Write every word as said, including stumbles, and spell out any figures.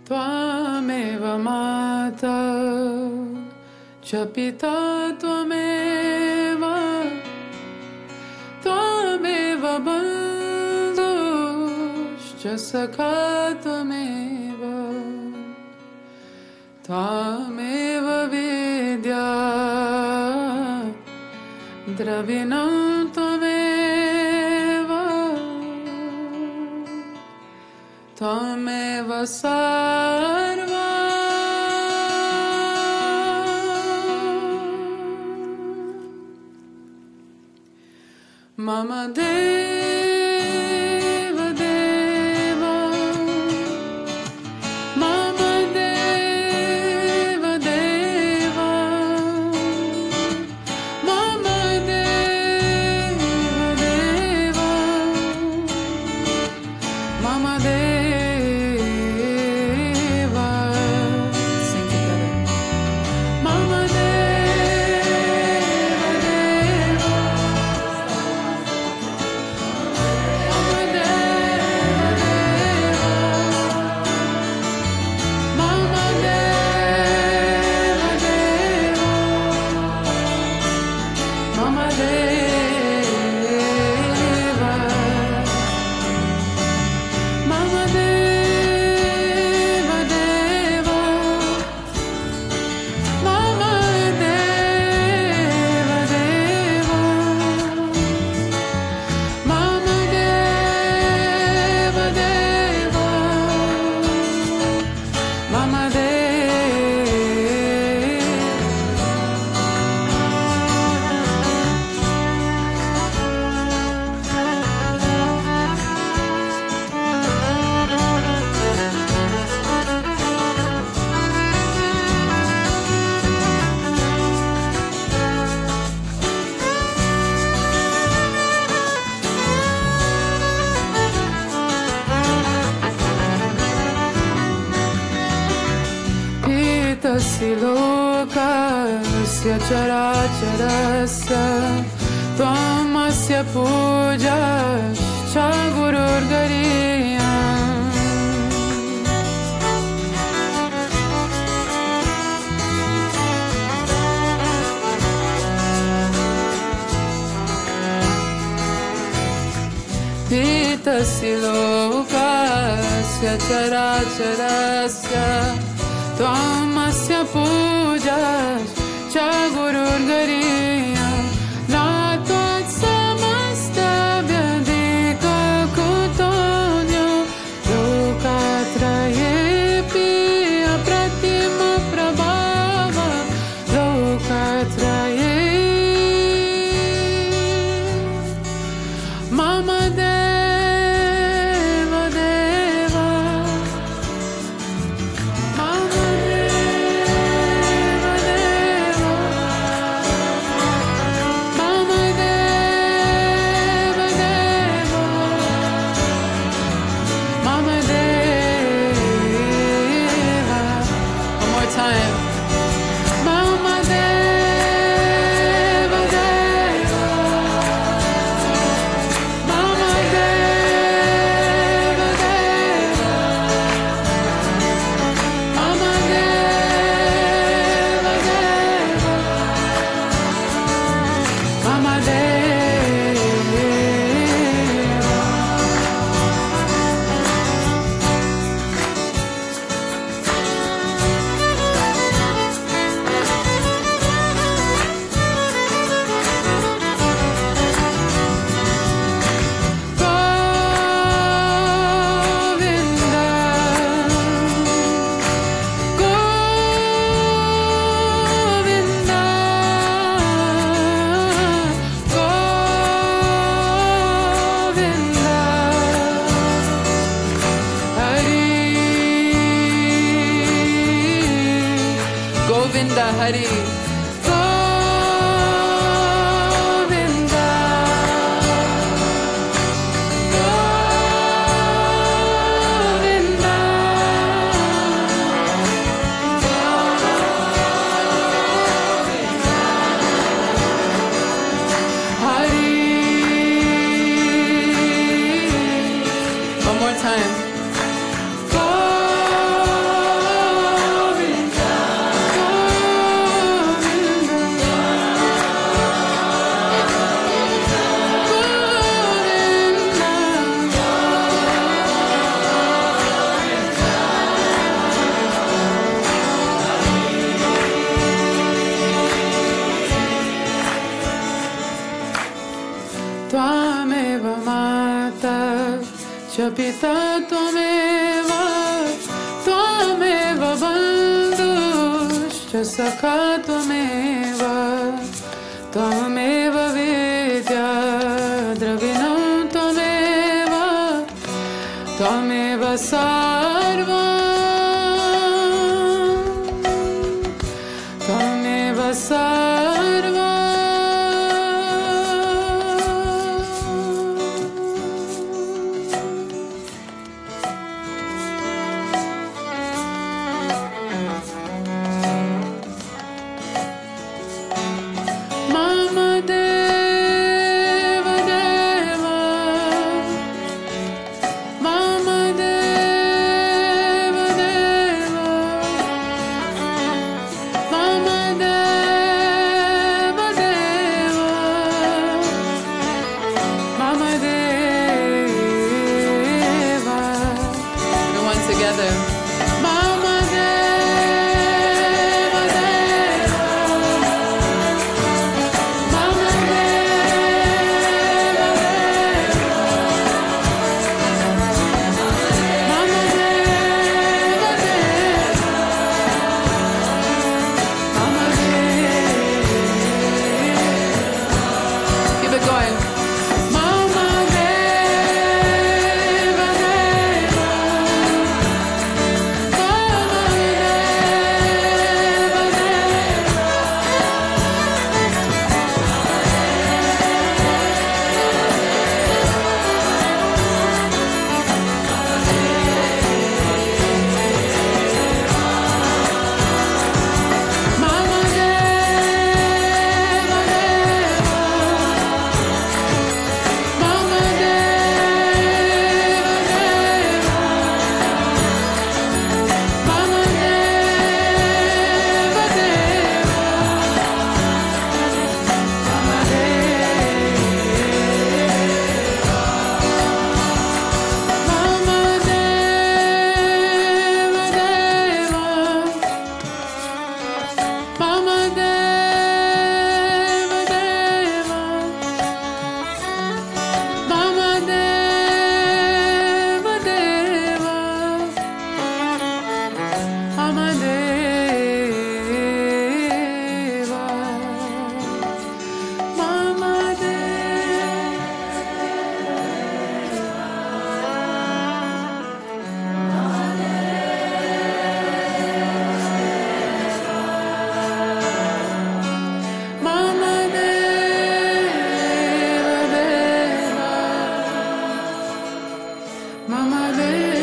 त्वमेव माता च पिता त्वमेव त्वमेव बन्धुश्च सखा त्वमेव त्वमेव विद्या द्रविणं त्वमेव त्वमेव सर्वं मम देव देव मम देव देव मम देव देव मम देव sing together mama deva deva mama deva deva mama deva deva mama deva mama deva deva mama deva deva mama deva deva mama pitasi lokasya characharasya tvamasya pujaścha gururgariyam pitasi lokasya characharasya tvamasya pujaścha gururgariyam natot samasta vyadika kutonyo lokatrayepi apratima prabhava lokatraye mama deva deva mama deva deva mama deva deva mama deva one more time mama deva deva mama deva deva mama deva deva mama Govinda Hari Govinda Govinda Hari one more time Govinda पिता त्वमेव त्वमेव बन्धुश्च सखा त्वमेव त्वमेव विद्या द्रविणं त्वमेव त्वमेव सर्वं त्वमेव सर्वं मम देव देव मम देव देव मम देव देव मम देव. Everyone together. Mama Deva Deva Mama Deva Deva Mama Deva Deva Mama Deva. Keep it going. Mama Deva Deva Mama Deva